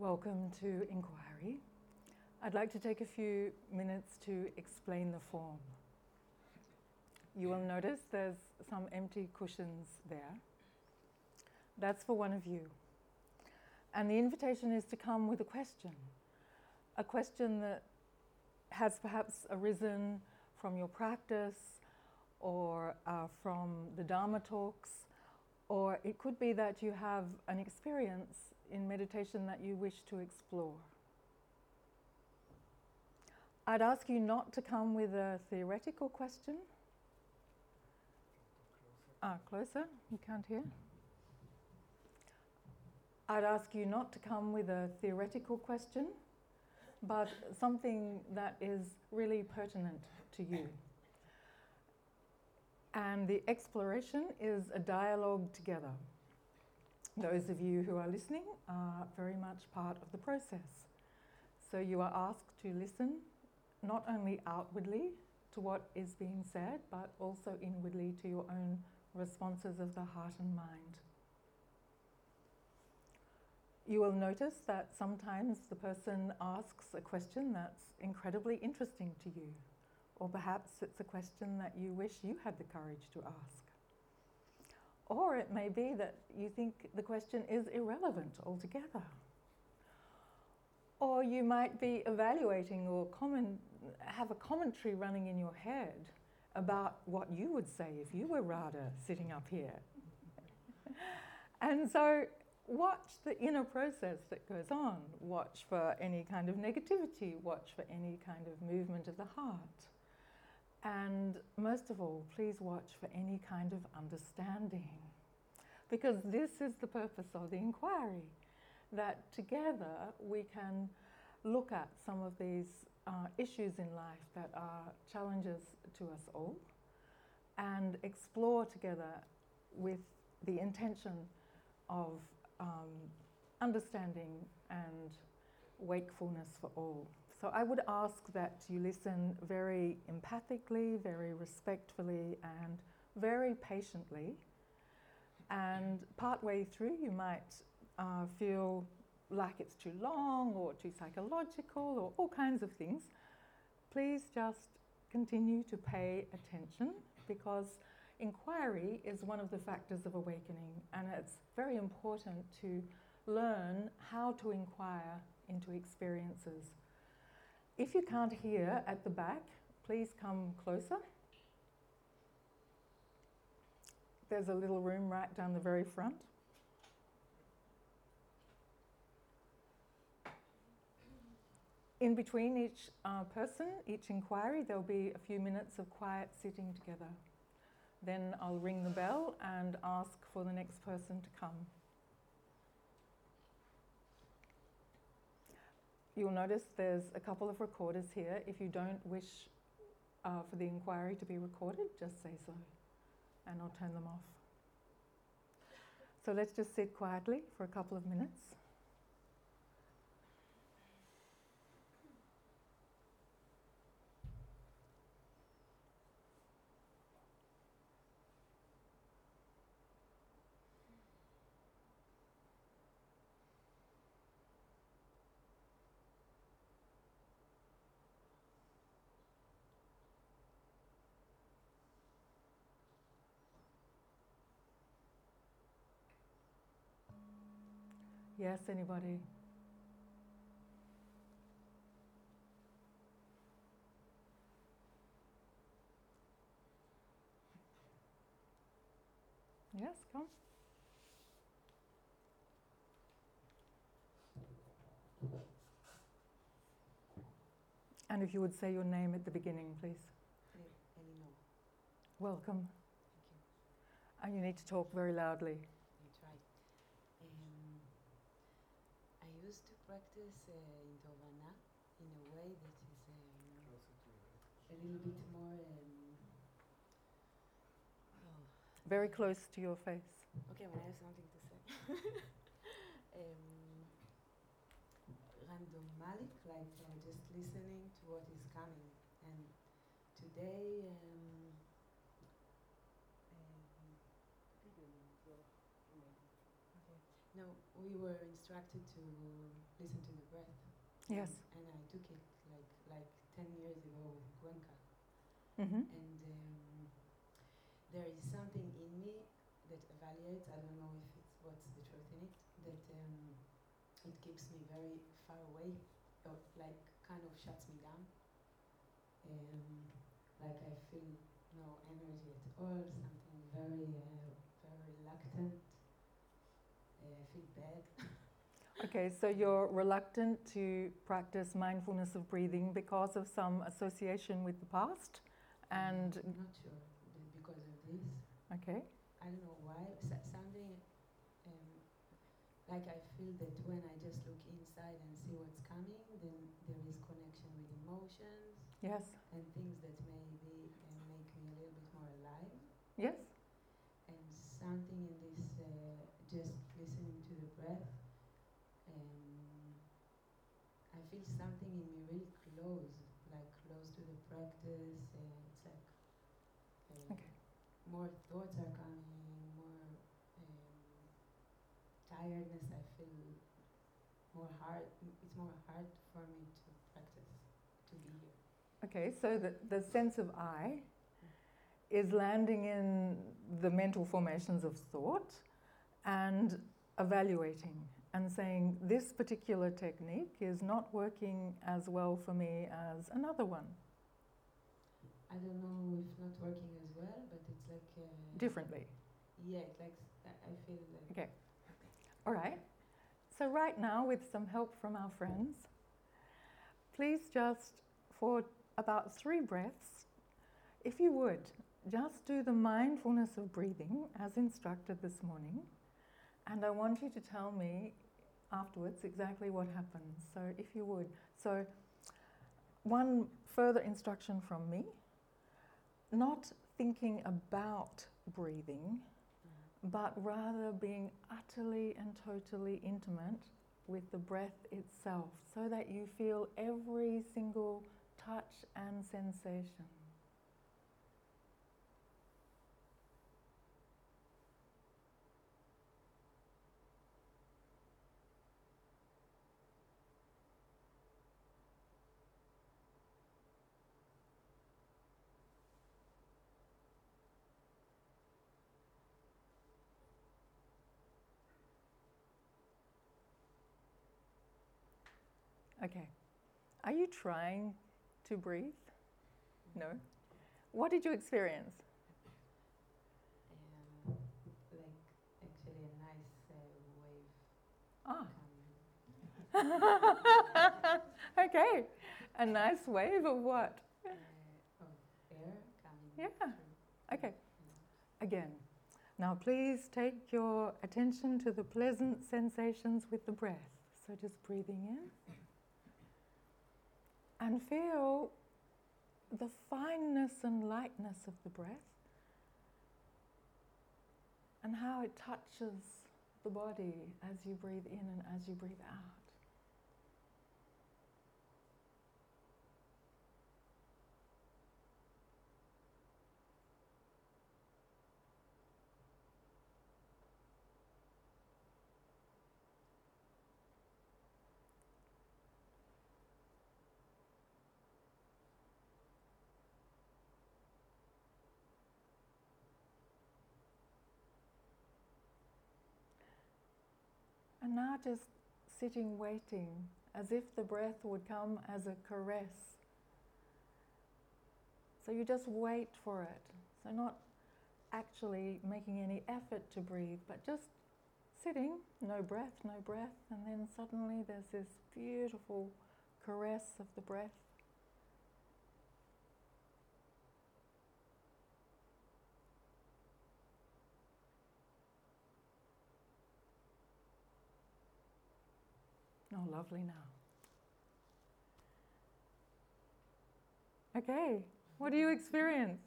Welcome to Inquiry. I'd like to take a few minutes to explain the form. You will notice there's some empty cushions there. That's for one of you. And the invitation is to come with a question that has perhaps arisen from your practice or from the Dharma talks, or it could be that you have an experience in meditation that you wish to explore. I'd ask you not to come with a theoretical question. Closer, you can't hear. I'd ask you not to come with a theoretical question, but something that is really pertinent to you. And the exploration is a dialogue together. Those of you who are listening are very much part of the process. So you are asked to listen not only outwardly to what is being said, but also inwardly to your own responses of the heart and mind. You will notice that sometimes the person asks a question that's incredibly interesting to you, or perhaps it's a question that you wish you had the courage to ask. Or it may be that you think the question is irrelevant altogether. Or you might be evaluating or have a commentary running in your head about what you would say if you were Radha sitting up here. And so watch the inner process that goes on. Watch for any kind of negativity. Watch for any kind of movement of the heart. And most of all, please watch for any kind of understanding. Because this is the purpose of the inquiry, that together we can look at some of these issues in life that are challenges to us all and explore together with the intention of understanding and wakefulness for all. So I would ask that you listen very empathically, very respectfully, and very patiently. And partway through you might feel like it's too long or too psychological or all kinds of things. Please just continue to pay attention, because inquiry is one of the factors of awakening, and it's very important to learn how to inquire into experiences. If you can't hear at the back, please come closer. There's a little room right down the very front. In between each person, each inquiry, there'll be a few minutes of quiet sitting together. Then I'll ring the bell and ask for the next person to come. You'll notice there's a couple of recorders here. If you don't wish for the inquiry to be recorded, just say so, and I'll turn them off. So let's just sit quietly for a couple of minutes. Yes, anybody? Yes, come. And if you would say your name at the beginning, please. Elinor. Welcome. Thank you. And you need to talk very loudly. I try. I used to practice in Tovana in a way that is a little bit more... Very close to your face. Okay, when I have something to say. Randomalic, like just listening to what is coming. And today... No, we were instructed to listen to the breath. Yes. And I took it like 10 years ago with Cuenca. Mm-hmm. And there is something in me that evaluates, I don't know if it's what's the truth in it, that it keeps me very far away, or like kind of shuts me down. Like I feel no energy at all, something very, very reluctant. I feel bad. Okay, so you're reluctant to practice mindfulness of breathing because of some association with the past, and I'm not sure because of this. okay. I don't know why. Something like I feel that when I just look inside and see what's coming, then there is connection with emotions. Yes. And things that maybe make me a little bit more alive. Yes. And something in this, just listening to the breath, I feel something in me really close, like close to the practice. It's like Okay. more thoughts are coming, more tiredness. I feel more hard. It's more hard for me to practice, to be here. Okay, so the sense of I is landing in the mental formations of thought and evaluating and saying this particular technique is not working as well for me as another one. I don't know if not working as well, but it's like... differently. Yeah, it's like I feel like... Okay. All right. So right now, with some help from our friends, please just, for about 3 breaths, if you would, just do the mindfulness of breathing as instructed this morning. And I want you to tell me afterwards exactly what happens. So if you would. So one further instruction from me, not thinking about breathing, but rather being utterly and totally intimate with the breath itself, so that you feel every single touch and sensation. Okay. Are you trying to breathe? No? What did you experience? Like actually a nice wave coming. Okay. A nice wave of what? Of air coming. Yeah. Through. Okay. Again. Now please take your attention to the pleasant sensations with the breath. So just breathing in. And feel the fineness and lightness of the breath and how it touches the body as you breathe in and as you breathe out. And now just sitting waiting, as if the breath would come as a caress. So you just wait for it. So not actually making any effort to breathe, but just sitting, no breath, and then suddenly there's this beautiful caress of the breath. Oh, lovely now. Okay, what do you experience?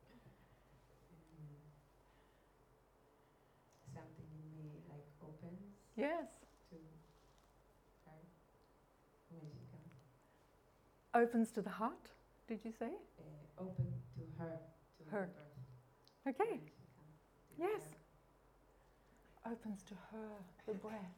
Something in me like opens. Yes. To her when she comes. Opens to the heart, did you say? Open to her, to her. The birth. Okay. When she comes. Yes. opens to her, the breath.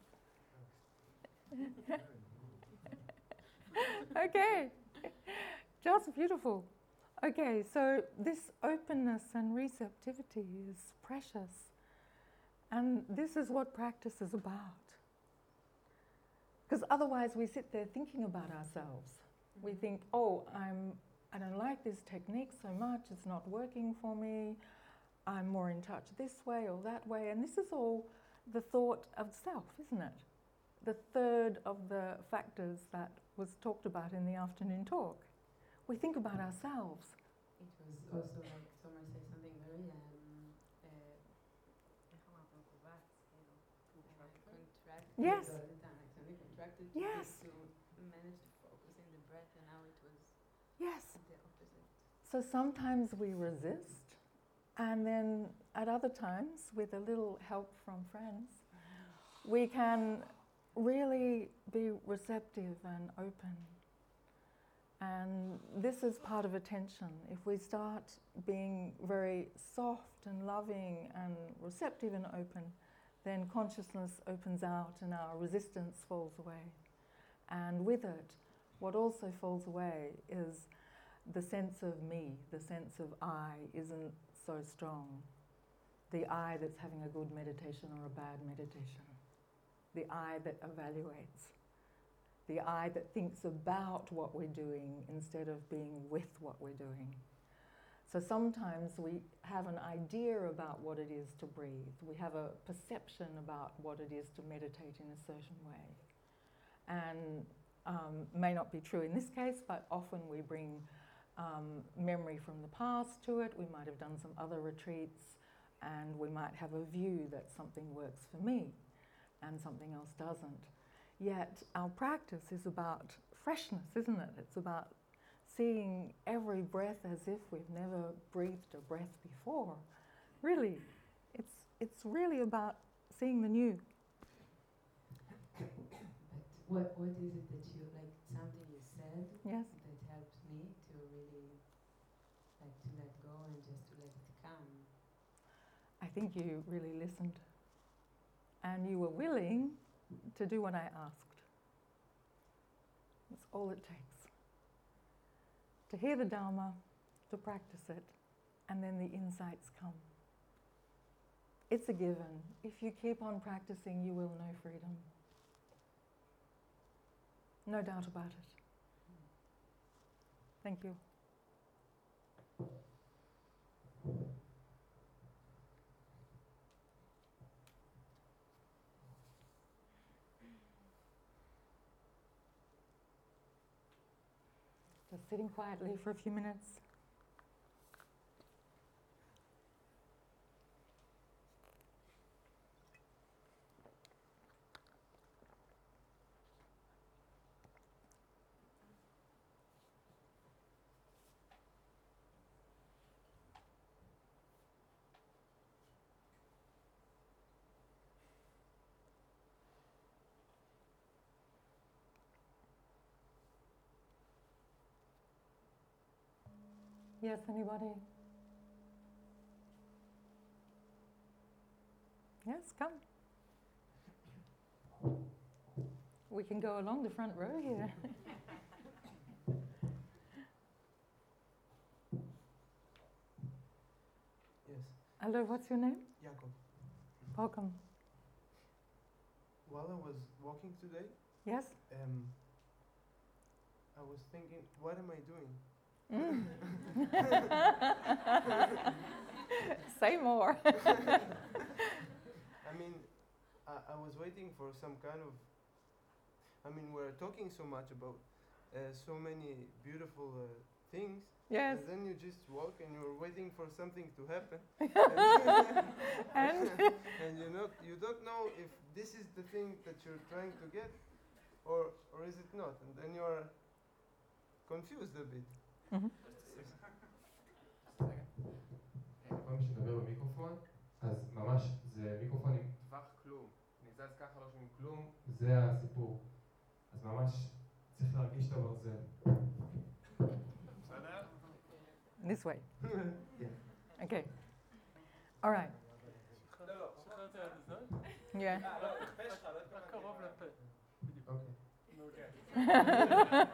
Okay, just beautiful. Okay, so this openness and receptivity is precious. And this is what practice is about. Because otherwise we sit there thinking about ourselves. We think, oh, I don't like this technique so much, it's not working for me, I'm more in touch this way or that way. And this is all the thought of self, isn't it? The third of the factors that was talked about in the afternoon talk. We think about ourselves. It was also like Tomer said something very contracted Yes. all the time, like something contracted Yes. to manage to focus in the breath, and now it was Yes. the opposite. So sometimes we resist, and then at other times, with a little help from friends, we can really be receptive and open. And this is part of attention. If we start being very soft and loving and receptive and open, then consciousness opens out and our resistance falls away. And with it, what also falls away is the sense of me, the sense of I isn't so strong. The I that's having a good meditation or a bad meditation. The I that evaluates. The I that thinks about what we're doing instead of being with what we're doing. So sometimes we have an idea about what it is to breathe. We have a perception about what it is to meditate in a certain way. And may not be true in this case, but often we bring memory from the past to it. We might have done some other retreats and we might have a view that something works for me and something else doesn't. Yet our practice is about freshness, isn't it? It's about seeing every breath as if we've never breathed a breath before. Really, it's really about seeing the new. But what is it that you, like something you said Yes. that helped me to really, like to let go and just to let it come? I think you really listened. And you were willing to do what I asked. That's all it takes. To hear the Dharma, to practice it, and then the insights come. It's a given. If you keep on practicing, you will know freedom. No doubt about it. Thank you. Just sitting quietly for a few minutes. Yes, anybody? Yes, come. We can go along the front row here. Yes, Hello, what's your name? Jakob. Welcome. While I was walking today, Yes? I was thinking, what am I doing? Say more. I mean, I was waiting for some kind of. I mean, we're talking so much about so many beautiful things. Yes. And then you just walk and you're waiting for something to happen. And and you don't know if this is the thing that you're trying to get or is it not. And then you're confused a bit. Mhm. כל מי שדבר במיקרופון, אז ממש זה מיקרופון עם טווח כלום. אני זז ככה, לא שומעים כלום, זה הסיפור. אז ממש צריך להרגיש את הברזל. בסדר? this way. Yeah. Okay. All right. לא, שחררתי עד הזאת. Yeah. אוקיי.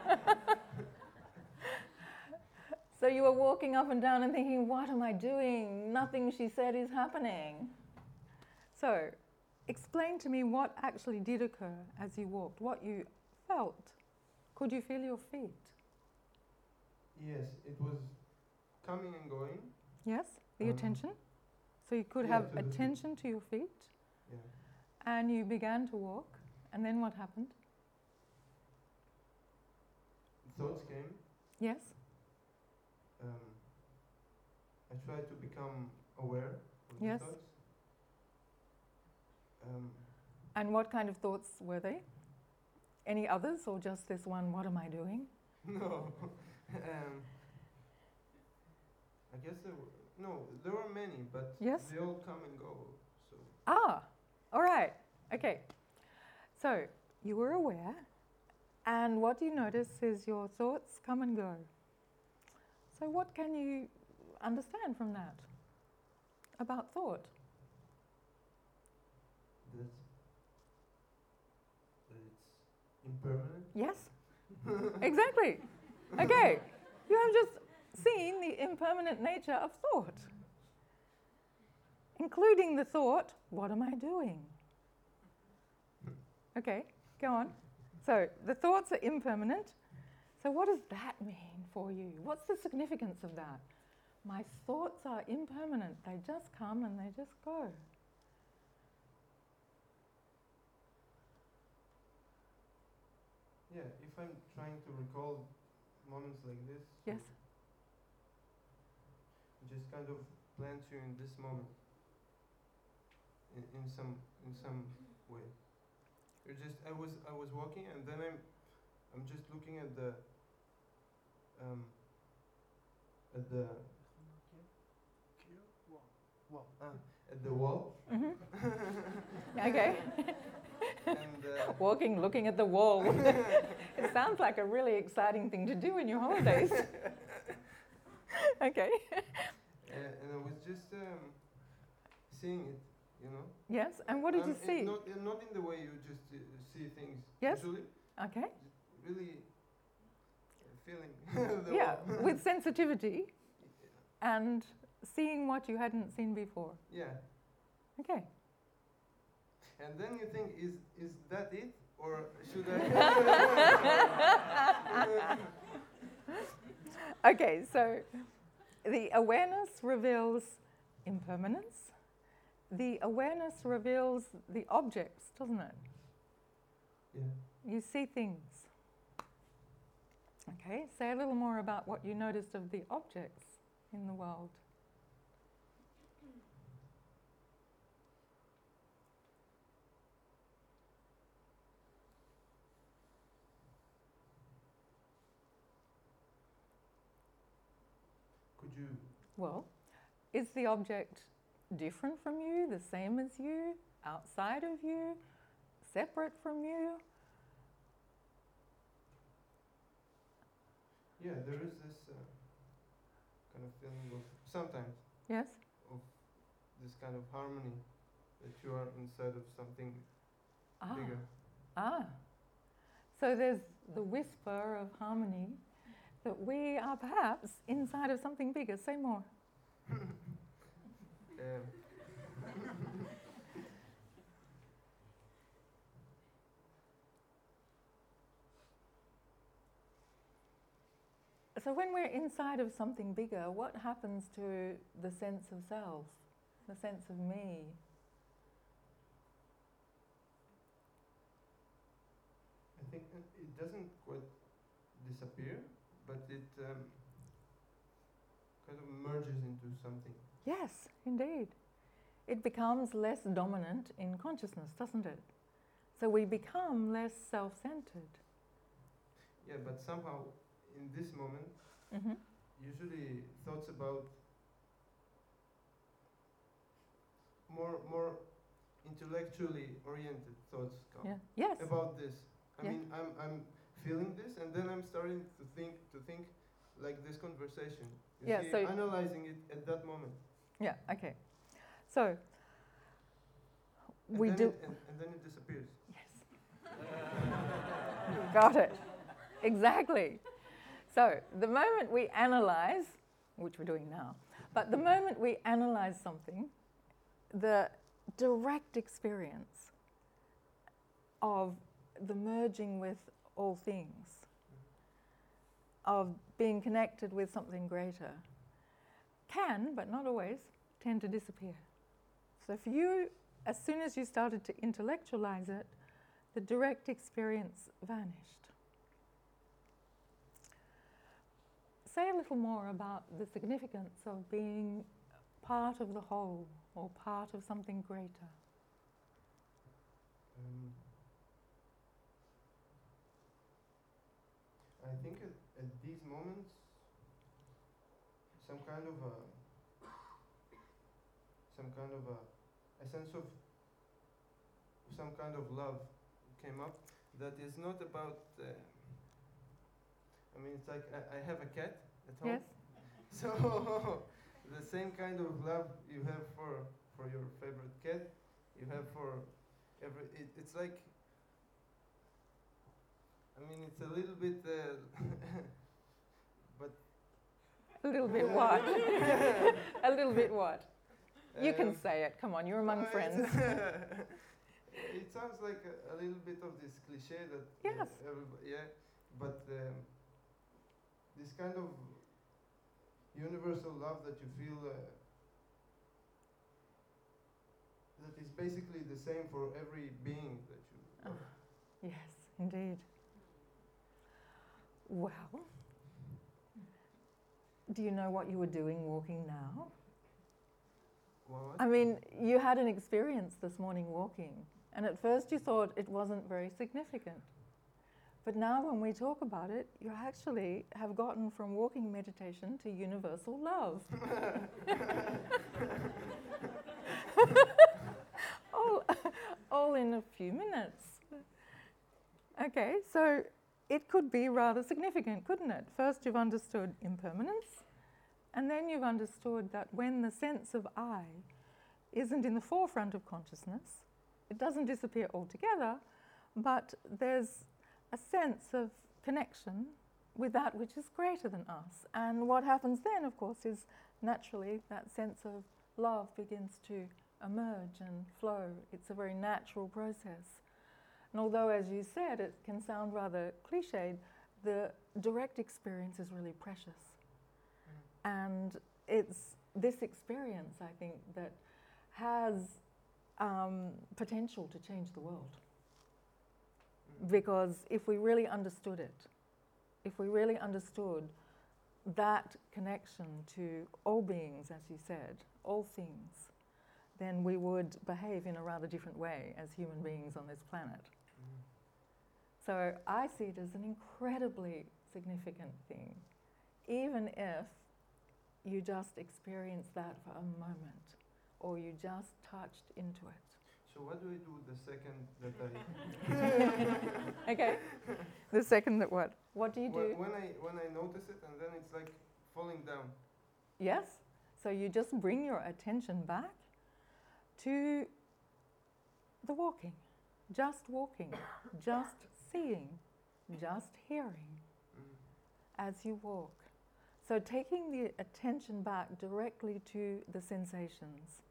So you were walking up and down and thinking, what am I doing? Nothing she said is happening. So explain to me what actually did occur as you walked, what you felt. Could you feel your feet? Yes, it was coming and going. Yes, the attention. So you could Yeah, have to the feet. attention to your feet, Yeah. and you began to walk, and then what happened? Thoughts came. Yes, I tried to become aware of the Yes. thoughts. and what kind of thoughts were they? Any others, or just this one, what am I doing? No. I guess there were many, but Yes. they all come and go. So Ah, all right, okay. So you were aware, and what you notice is your thoughts come and go. So what can you understand from that about thought? that it's impermanent. Yes, exactly. Okay, you have just seen the impermanent nature of thought, including the thought, what am I doing? Okay, go on. So the thoughts are impermanent. So what does that mean for you? What's the significance of that? My thoughts are impermanent. They just come and they just go. Yeah, if I'm trying to recall moments like this, Yes. just kind of plant you in this moment, in some way. You're just I was walking, and then I'm just looking at the at the wall. Mhm. Okay. And Walking, looking at the wall. It sounds like a really exciting thing to do in your holidays. Okay. and I was just seeing it, you know. Yes, and what did you see? Not in the way you just see things. Yes. Usually, Okay. really feeling the Yeah, wall. with sensitivity and seeing what you hadn't seen before. Yeah. Okay. And then you think, is that it, or should I? Okay, so the awareness reveals impermanence. The awareness reveals the objects, doesn't it? Yeah. You see things. Okay, say a little more about what you noticed of the objects in the world. Could you? Well, is the object different from you, the same as you, outside of you, separate from you? Yeah, there is this kind of feeling of sometimes Yes? of this kind of harmony that you are inside of something Ah. bigger. Ah. So there's the whisper of harmony that we are perhaps inside of something bigger. Say more. So when we're inside of something bigger, what happens to the sense of self, the sense of me? I think it doesn't quite disappear, but it kind of merges into something. Yes, indeed. It becomes less dominant in consciousness, doesn't it? So we become less self-centered. Yeah, but somehow in this moment, Mm-hmm. usually thoughts about more intellectually oriented thoughts come. Yeah. Yes. About this. I Yeah. mean, I'm feeling this, and then I'm starting to think like this conversation. You Yeah, see, so- analyzing it at that moment. Yeah, okay. So we then do. And then it disappears. Yes. Got it. Exactly. So the moment we analyze, which we're doing now, but the moment we analyze something, the direct experience of the merging with all things, of being connected with something greater, can, but not always, tend to disappear. So for you, as soon as you started to intellectualize it, the direct experience vanished. Say a little more about the significance of being part of the whole or part of something greater. I think at these moments, some kind of a sense of some kind of love came up that is not about. I mean, it's like I have a cat at home. Yes? So the same kind of love you have for your favorite cat, you have for every. It's like. I mean, it's a little bit, but. A little bit what? A little bit what? You can say it. Come on, you're among friends. It sounds like a little bit of this cliche that. Yes. Yeah, but this kind of universal love that you feel. That is basically the same for every being that you love. Yes, indeed. Well, do you know what you were doing walking now? What? I mean, you had an experience this morning walking, and at first you thought it wasn't very significant. But now when we talk about it, you actually have gotten from walking meditation to universal love. all in a few minutes. Okay, so it could be rather significant, couldn't it? First you've understood impermanence, and then you've understood that when the sense of I isn't in the forefront of consciousness, it doesn't disappear altogether, but there's a sense of connection with that which is greater than us. And what happens then, of course, is naturally that sense of love begins to emerge and flow. It's a very natural process. And although, as you said, it can sound rather cliched, the direct experience is really precious. And it's this experience, I think, that has potential to change the world. Because if we really understood it, if we really understood that connection to all beings, as you said, all things, then we would behave in a rather different way as human beings on this planet. So I see it as an incredibly significant thing, even if you just experience that for a moment, or you just touched into it. So what do I do the second that I... Okay, the second that what? What do you do? When I notice it and then it's like falling down. Yes, so you just bring your attention back to the walking, just seeing, just hearing as you walk. So taking the attention back directly to the sensations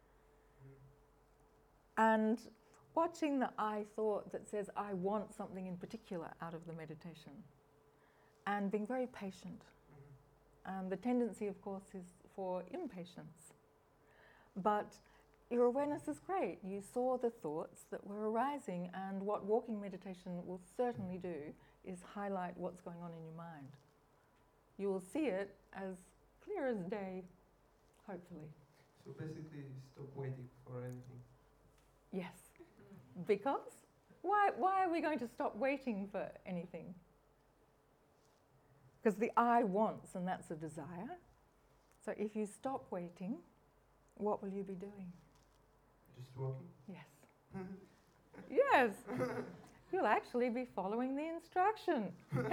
and watching the I thought that says, I want something in particular out of the meditation, and being very patient. The tendency, of course, is for impatience. But your awareness is great. You saw the thoughts that were arising, and what walking meditation will certainly do is highlight what's going on in your mind. You will see it as clear as day, hopefully. So basically, stop waiting for anything. Yes. Because? Why are we going to stop waiting for anything? Because the I wants, and that's a desire. So if you stop waiting, what will you be doing? Just walking? Yes. Yes. You'll actually be following the instruction.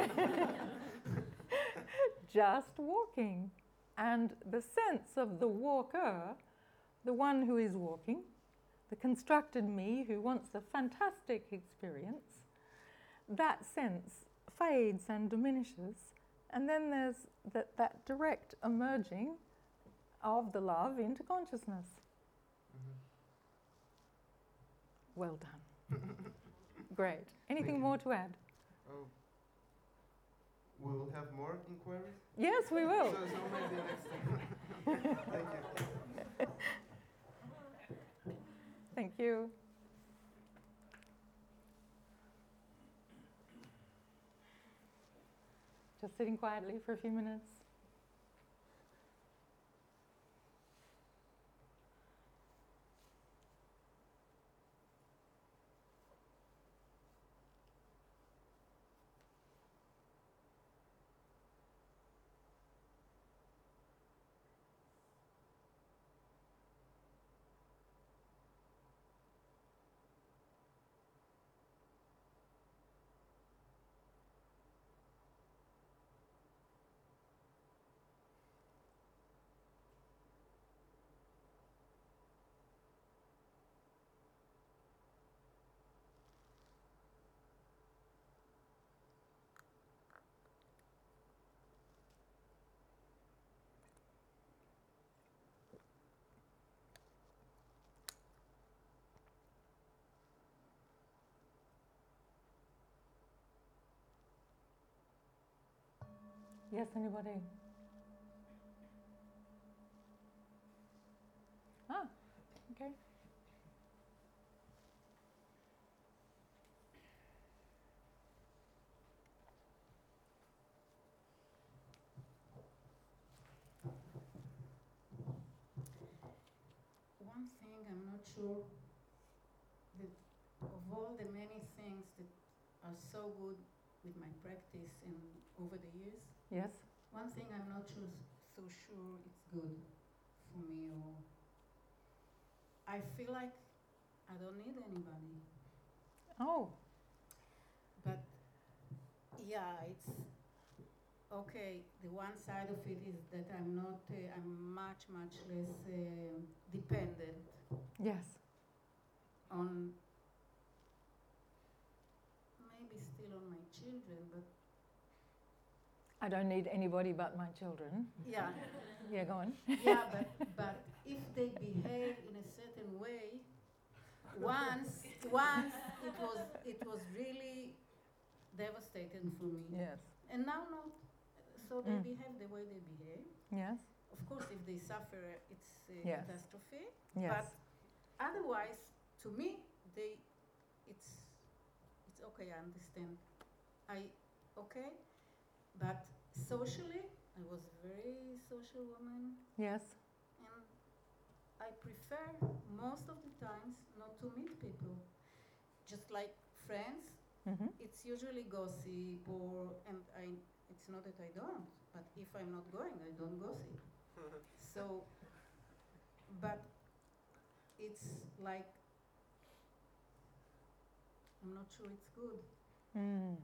Just walking. And the sense of the walker, the one who is walking, the constructed me who wants a fantastic experience, that sense fades and diminishes, and then there's that direct emerging of the love into consciousness. Mhm. Well done. Great. Anything Thank you. more to add? Oh, we will have more inquiries? Yes, we will. So maybe next time. Thank you. Thank you. Just sitting quietly for a few minutes. Yes, anybody? Ah, okay. One thing I'm not sure that of all the many things that are so good with my practice and over the years, Yes. one thing I'm not so sure it's good for me, or I feel like I don't need anybody. Oh, But yeah, it's okay. The one side of it is that I'm not, I'm much less dependent yes. on, maybe still on my children, but I don't need anybody but my children. yeah, Yeah, go on. yeah, but if they behave in a certain way, once it was really devastating for me. Yes. And now not. So they Mm. behave the way they behave. Yes. Of course, if they suffer, it's a Yes. catastrophe. Yes. But otherwise, to me, it's okay. I understand. Okay, but socially, I was a very social woman, Yes. and I prefer most of the times not to meet people. Just like friends, Mm-hmm. it's usually gossip, and it's not that I don't, but if I'm not going, I don't gossip. So, but it's like, I'm not sure it's good. Mm.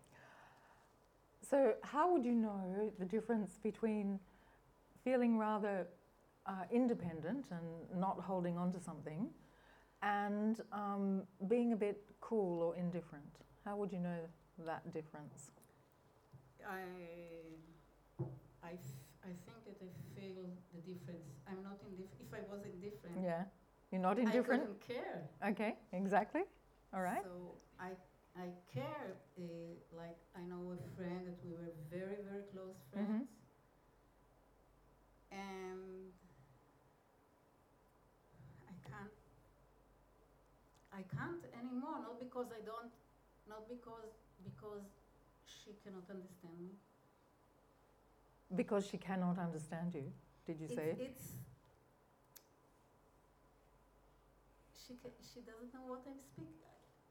So, how would you know the difference between feeling rather independent and not holding on to something and being a bit cool or indifferent? How would you know that difference? I think that I feel the difference. I'm not indifferent. If I was indifferent, Yeah. You're not indifferent? I couldn't care. Okay, exactly. All right. So I care. Like I know a friend that we were very close friends, and I can't anymore. Not because I don't. Not because she cannot understand me. Because she cannot understand you, did you say? She doesn't know what I'm speaking.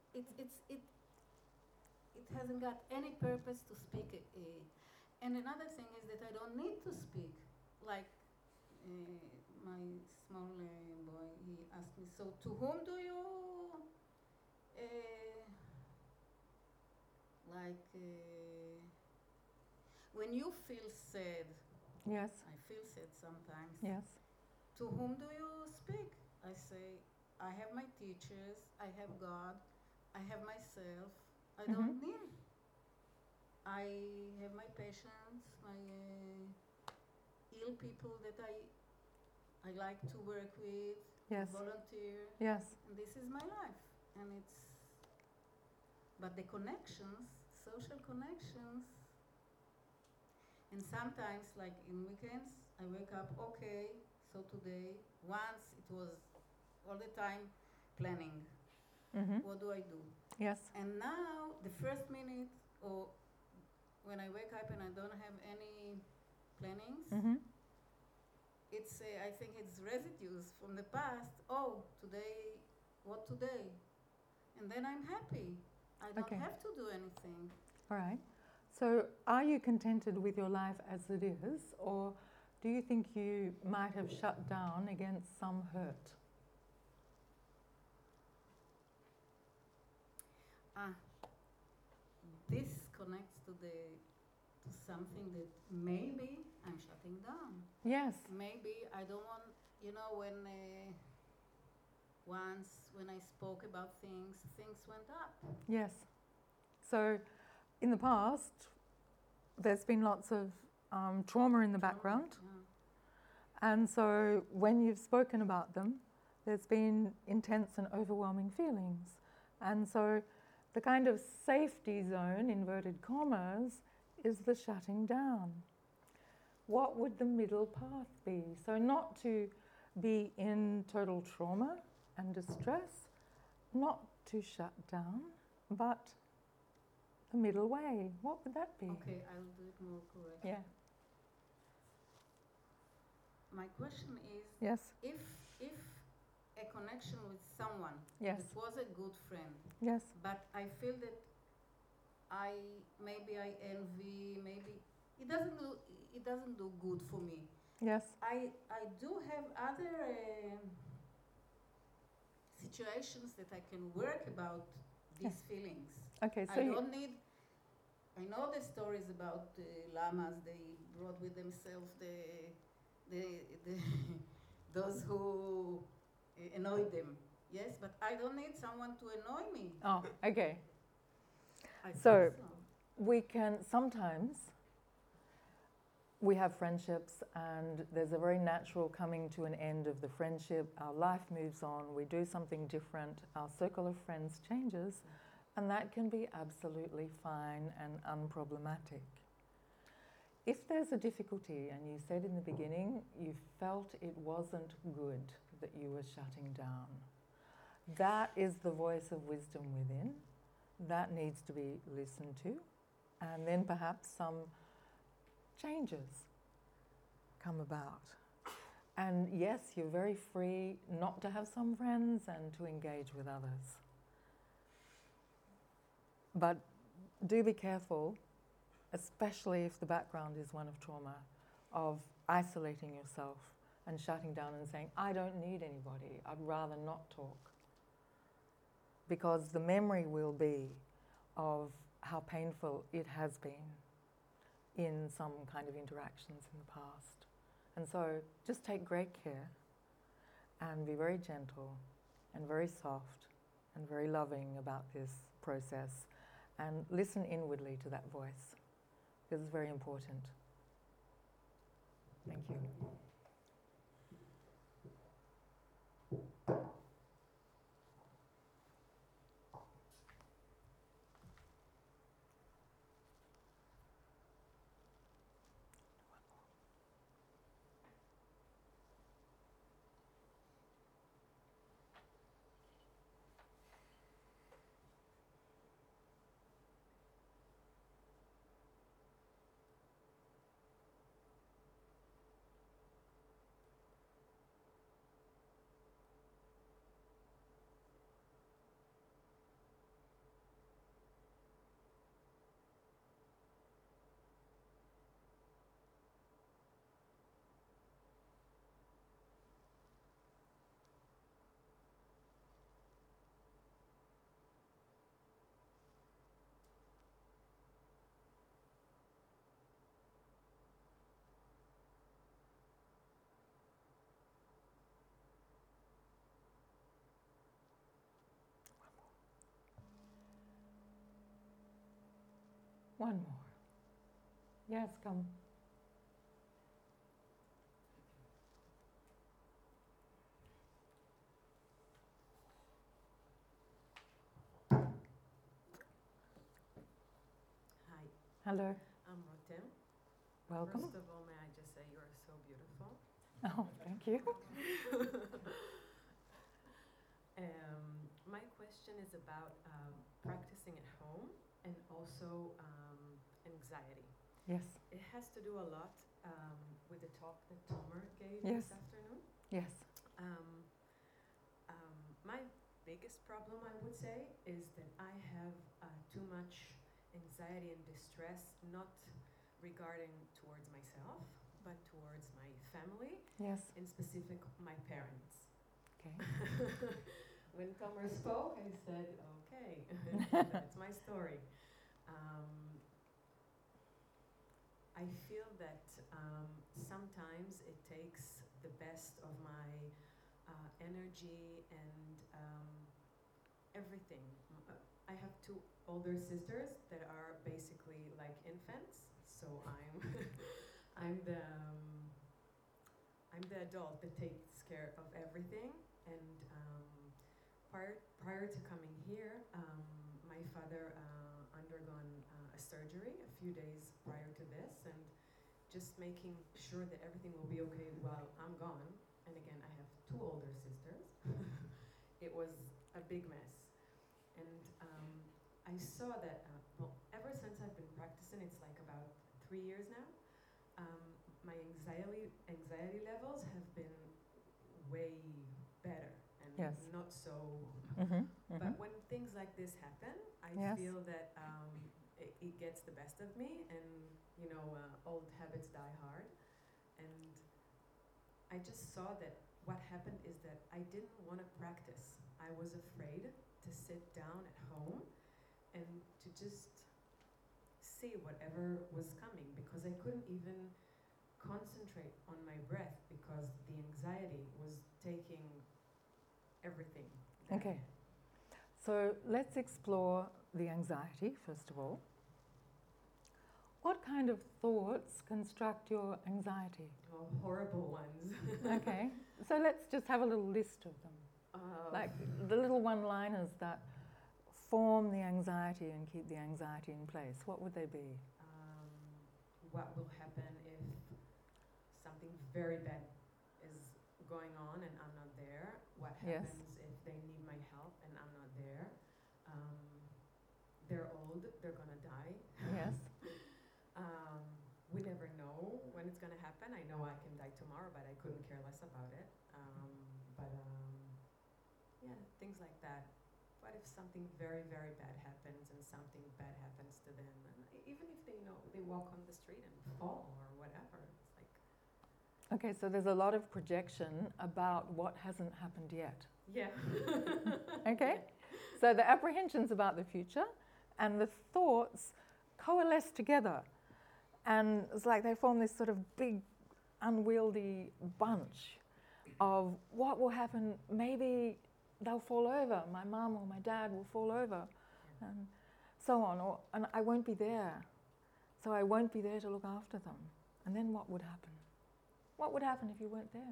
It hasn't got any purpose to speak. And another thing is that I don't need to speak. Like my small boy, he asked me, so to whom do you when you feel sad? Yes. I feel sad sometimes. Yes. To whom do you speak? I say, I have my teachers, I have God, I have myself. I don't need. I have my patients, my ill people that I like to work with, Yes. volunteer, Yes. and this is my life. And but the connections, social connections, and sometimes, like in weekends, I wake up, okay, so today, once it was all the time planning. What do I do? Yes. And now, the first minute, or when I wake up and I don't have any plannings, it's I think it's residues from the past. Oh, today, what today? And then I'm happy. I don't have to do anything. All right. So are you contented with your life as it is, or do you think you might have shut down against some hurt? This connects to something that maybe I'm shutting down. Yes. Maybe I don't want, when once when I spoke about things went up. Yes. So in the past, there's been lots of trauma in the background. Yeah. And so when you've spoken about them, there's been intense and overwhelming feelings. And so the kind of safety zone, inverted commas, is the shutting down. What would the middle path be? So not to be in total trauma and distress, not to shut down, but the middle way. What would that be? Okay, I'll do it more correctly. Yeah. My question is, Yes. if a connection with someone Yes. that was a good friend, Yes. but I feel that maybe I envy, maybe it doesn't do good for me. Yes. I do have other situations that I can work about these feelings. Okay, so I don't need. I know the stories about llamas. They brought with themselves those who annoy them. Yes, but I don't need someone to annoy me. Oh, okay. I So- think We can sometimes, we have friendships and there's a very natural coming to an end of the friendship. Our life moves on, we do something different, our circle of friends changes, and that can be absolutely fine and unproblematic. If there's a difficulty, and you said in the beginning you felt it wasn't good that you were shutting down, that is the voice of wisdom within. That needs to be listened to, and then perhaps some changes come about. And yes, you're very free not to have some friends and to engage with others. But do be careful, especially if the background is one of trauma, of isolating yourself and shutting down and saying, I don't need anybody, I'd rather not talk. Because the memory will be of how painful it has been in some kind of interactions in the past. And so just take great care and be very gentle and very soft and very loving about this process, and listen inwardly to that voice. This is very important. Thank you. One more. Yes, come. Hi, Hello. I'm Rotem. Welcome. First of all, may I just say you are so beautiful. Oh, thank you. My question is about practicing at home and also anxiety. Yes. It has to do a lot with the talk that Tomer gave Yes. this afternoon. Yes. My biggest problem, I would say, is that I have too much anxiety and distress, not regarding towards myself, but towards my family, Yes. in specific my parents. Okay. When Tomer spoke, I said, okay, that's my story. I feel that sometimes it takes the best of my energy and everything. I have two older sisters that are basically like infants, so I'm the adult that takes care of everything. And prior to coming here, my father undergone a surgery a few days prior to this, and just making sure that everything will be okay while I'm gone. And again, I have two older sisters. It was a big mess. And I saw that, ever since I've been practicing, it's like about 3 years now, my anxiety levels have been way better and Yes. not so. Mm-hmm. But when things like this happen, I Yes. feel that it gets the best of me, and old habits die hard. And I just saw that what happened is that I didn't want to practice. I was afraid to sit down at home and to just see whatever was coming, because I couldn't even concentrate on my breath because the anxiety was taking everything. Okay. So let's explore the anxiety, first of all. What kind of thoughts construct your anxiety? Oh, horrible ones. Okay. So let's just have a little list of them. Like the little one-liners that form the anxiety and keep the anxiety in place. What would they be? What will happen if something very bad is going on and I'm not there? What Yes. happens if they need my help and I'm not there? They're old, they're gonna die. Yes. We never know when it's gonna happen. I know I can die tomorrow, but I couldn't care less about it. Yeah, things like that. What if something very, very bad happens and something bad happens to them? And even if they walk on the street and fall or whatever, it's like, Okay, so there's a lot of projection about what hasn't happened yet. yeah. Okay? So the apprehensions about the future and the thoughts coalesce together. And it's like they form this sort of big, unwieldy bunch of what will happen. Maybe they'll fall over. My mum or my dad will fall over, and so on. And I won't be there. So I won't be there to look after them. And then what would happen? What would happen if you weren't there?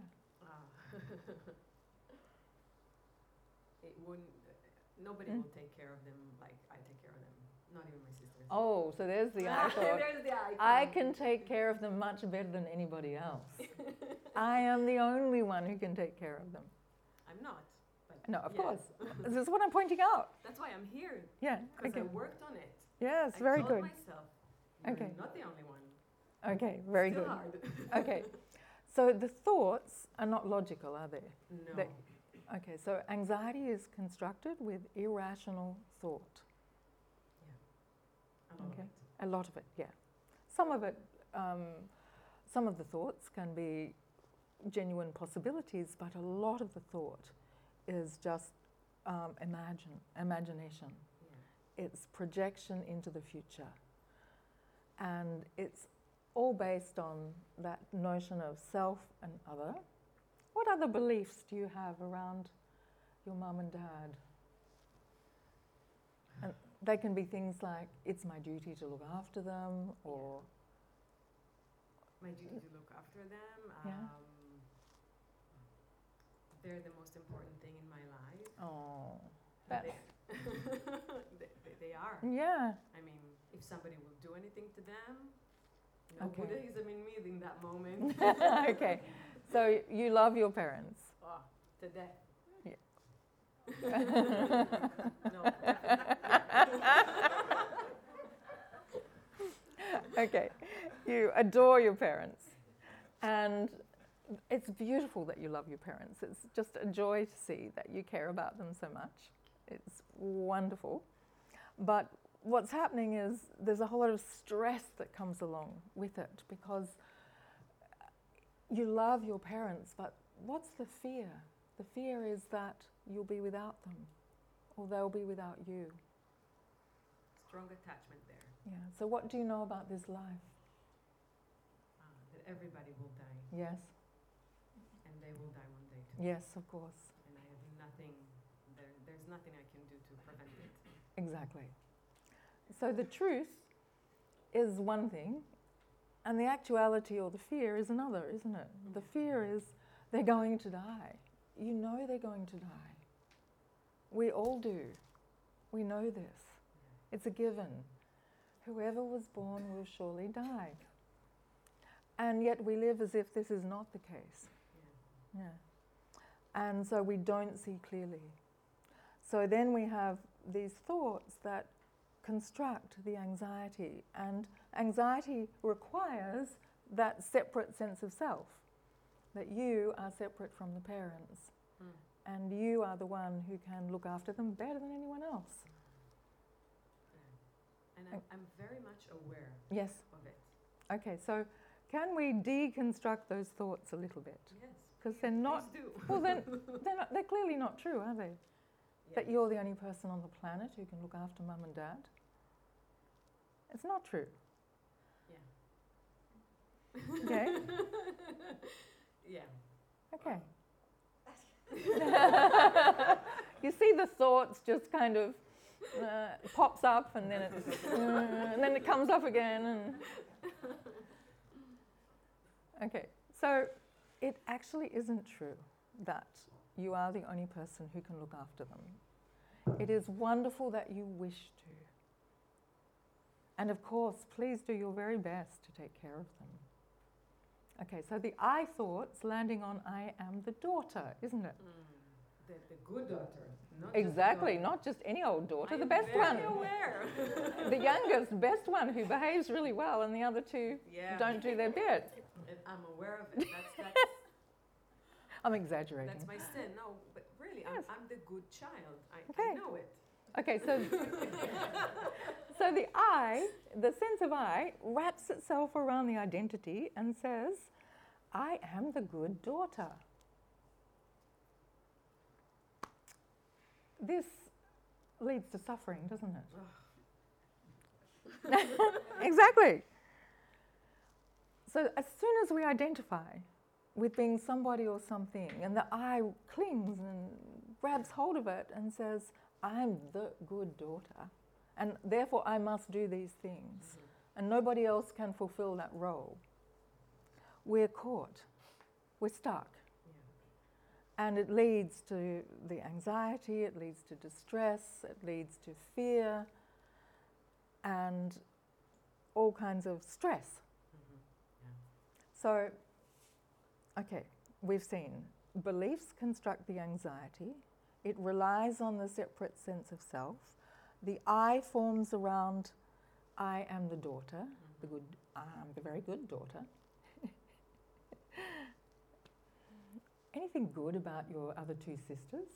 It wouldn't. Nobody will take care of them like I take care of them. Not even my sisters. Oh, so there's the I thought. There's the I can take care of them much better than anybody else. I am the only one who can take care of them. I'm not. But No, of yes. course. This is what I'm pointing out. That's why I'm here. Yeah. Because Okay. I worked on it. Yes, I very told good. myself, you're Okay. not the only one. Okay, very Still good. hard. Okay. So the thoughts are not logical, are they? No. They- Okay, so anxiety is constructed with irrational thought. A lot of Okay. it. A lot of it, yeah. Some of it, some of the thoughts can be genuine possibilities, but a lot of the thought is just imagination. Yeah. It's projection into the future. And it's all based on that notion of self and other. What other beliefs do you have around your mum and dad? And they can be things like, it's my duty to look after them, or My duty to look after them. Yeah. They're the most important thing in my life. oh, And that's they are. yeah. I mean, if somebody will do anything to them, no Okay. Buddhism in me in that moment. Okay, so you love your parents. Oh, to death. Yeah. No, definitely. Okay, you adore your parents, and it's beautiful that you love your parents. It's just a joy to see that you care about them so much. It's wonderful. But what's happening is there's a whole lot of stress that comes along with it, because you love your parents, but what's the fear? The fear is that you'll be without them, or they'll be without you. Strong attachment there. Yeah. So what do you know about this life? That everybody will die, Yes. and they will die one day too. Yes, of course. And I have nothing. There's nothing I can do to prevent it. Exactly. So the truth is one thing, and the actuality or the fear is another, isn't it? The fear is they're going to die. You know they're going to die. We all do. We know this. It's a given. Whoever was born will surely die. And yet we live as if this is not the case. Yeah. Yeah. And so we don't see clearly. So then we have these thoughts that construct the anxiety, and anxiety requires that separate sense of self, that you are separate from the parents, and you are the one who can look after them better than anyone else. And I'm very much aware Yes. of it. Okay, so can we deconstruct those thoughts a little bit? Yes. Because they're not, Please do. well then, they're clearly not true, are they? Yeah. That you're the only person on the planet who can look after mum and dad. It's not true. Yeah. Okay. Yeah. Okay. You see the thoughts just kind of pops up, and then and then it comes up again, and okay. So it actually isn't true that you are the only person who can look after them. It is wonderful that you wish to. And of course, please do your very best to take care of them. Okay, so the I thoughts landing on I am the daughter, isn't it? The good daughter. Not Exactly, just the not just any old daughter, I the am best very one. aware. The youngest, best one who behaves really well, and the other two Yeah. don't do their bit. And I'm aware of it. That's I'm exaggerating. That's my sin. No, but really, Yes. I'm the good child. I Okay. know it. Okay, so so the I, the sense of I, wraps itself around the identity and says, I am the good daughter. This leads to suffering, doesn't it? Exactly. So as soon as we identify with being somebody or something, and the I clings and grabs hold of it and says, I'm the good daughter, and therefore I must do these things, and nobody else can fulfill that role, we're caught, we're stuck. And it leads to the anxiety, it leads to distress, it leads to fear, and all kinds of stress. So, okay, we've seen beliefs construct the anxiety. It relies on the separate sense of self. The I forms around I am the daughter, I'm the very good daughter. Anything good about your other two sisters?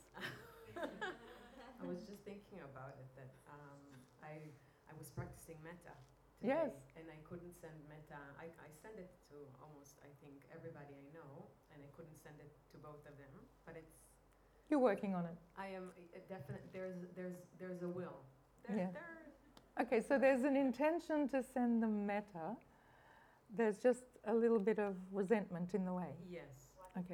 I was just thinking about it that I was practicing metta today, Yes. and I couldn't send metta. I send it to almost, I think, everybody I know, and I couldn't send it to both of them. But it's You're working on it. I am definite. There's a will. Yeah. Okay, so there's an intention to send them metta. There's just a little bit of resentment in the way. Yes. Okay.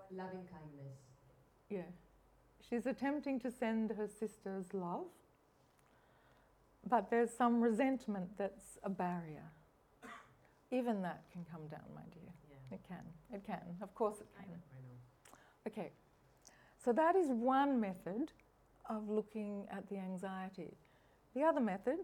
Loving kindness. Yeah. She's attempting to send her sisters love but there's some resentment that's a barrier. Even that can come down, my dear. Yeah. It can. It can. Of course it I can. know, I know. Okay. So that is one method of looking at the anxiety. The other method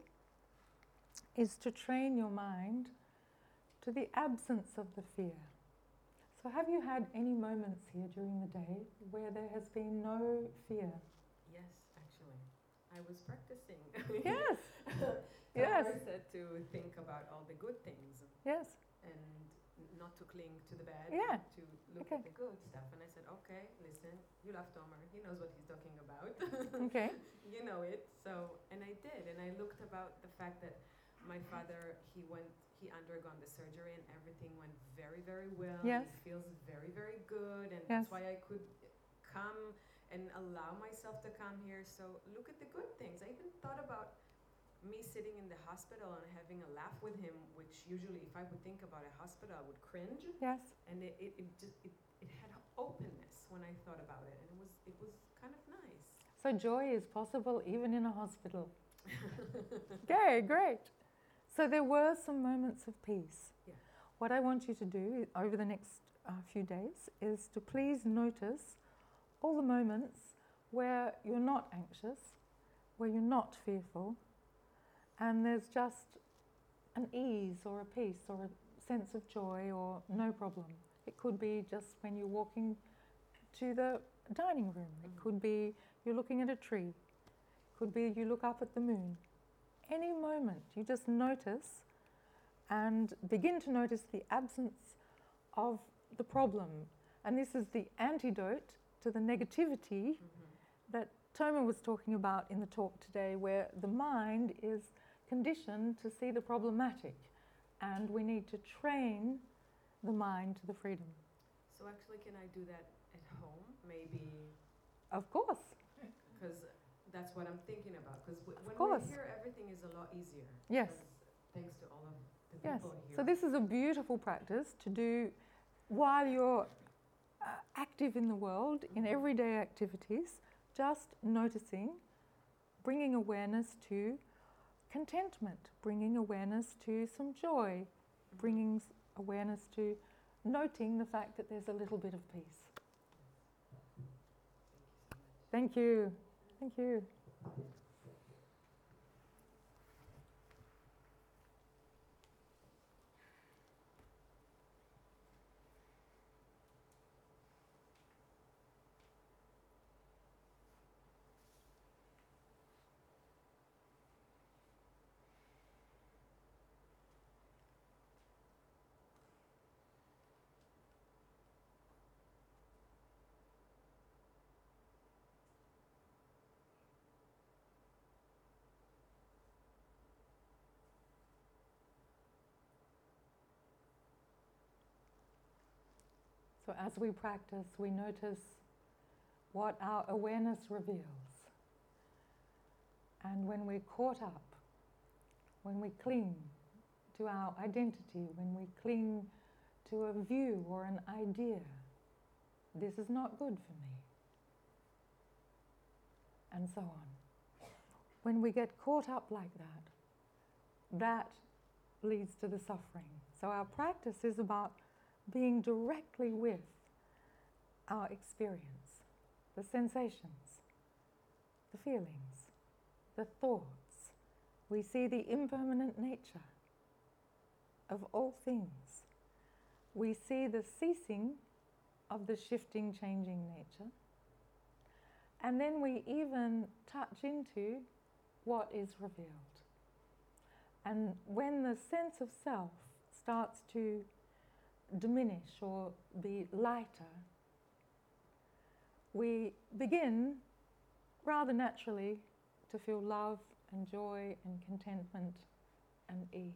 is to train your mind to the absence of the fear. So have you had any moments here during the day where there has been no fear? Yes, actually. I was practicing. Yes. Yes. Yes. I said to think about all the good things Yes. and not to cling to the bad, Yeah. to look Okay. at the good stuff. And I said, okay, listen, you love Tomer. He knows what he's talking about. Okay. You know it. So, and I did. And I looked about the fact that my father, he undergone the surgery and everything went very, very well. Yes. He feels very, very good. And Yes. that's why I could come and allow myself to come here. So look at the good things. I even thought about me sitting in the hospital and having a laugh with him, which usually if I would think about a hospital, I would cringe. Yes. And it had openness when I thought about it. And it was kind of nice. So joy is possible even in a hospital. Okay, great. So there were some moments of peace. Yeah. What I want you to do over the next few days is to please notice all the moments where you're not anxious, where you're not fearful, and there's just an ease or a peace or a sense of joy or no problem. It could be just when you're walking to the dining room. It could be you're looking at a tree. It could be you look up at the moon. Any moment, you just notice and begin to notice the absence of the problem. And this is the antidote to the negativity that Tomer was talking about in the talk today, where the mind is conditioned to see the problematic, and we need to train the mind to the freedom. So actually, can I do that at home? Maybe, Of course. because that's what I'm thinking about. Because when course. we're here, everything is a lot easier. Yes. 'Cause thanks to all of the Yes. people here. So this is a beautiful practice to do while you're active in the world, in everyday activities, just noticing, bringing awareness to contentment, bringing awareness to some joy, bringing awareness to noting the fact that there's a little bit of peace. Thank you so much. Thank you. Thank you. So as we practice, we notice what our awareness reveals. And when we're caught up, when we cling to our identity, when we cling to a view or an idea, this is not good for me, and so on. When we get caught up like that, that leads to the suffering. So our practice is about being directly with our experience, the sensations, the feelings, the thoughts. We see the impermanent nature of all things. We see the ceasing of the shifting, changing nature. And then we even touch into what is revealed. And when the sense of self starts to diminish or be lighter, we begin rather naturally to feel love and joy and contentment and ease.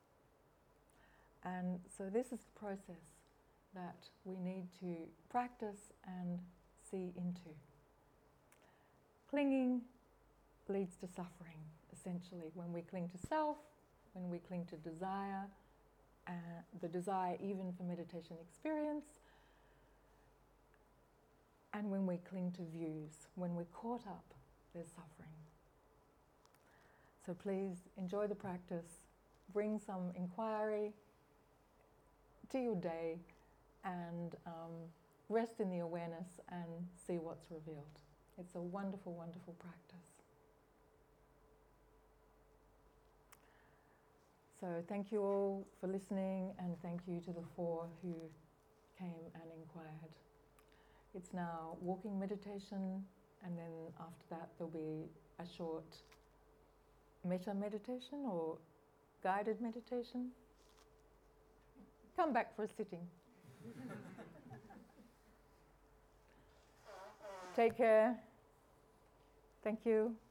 And so this is the process that we need to practice and see into. Clinging leads to suffering, essentially, when we cling to self, when we cling to desire, the desire even for meditation experience, and when we cling to views. When we're caught up, there's suffering. So please enjoy the practice, bring some inquiry to your day, and rest in the awareness and see what's revealed. It's a wonderful, wonderful practice. So thank you all for listening, and thank you to the 4 who came and inquired. It's now walking meditation, and then after that there'll be a short metta meditation or guided meditation. Come back for a sitting. Take care. Thank you.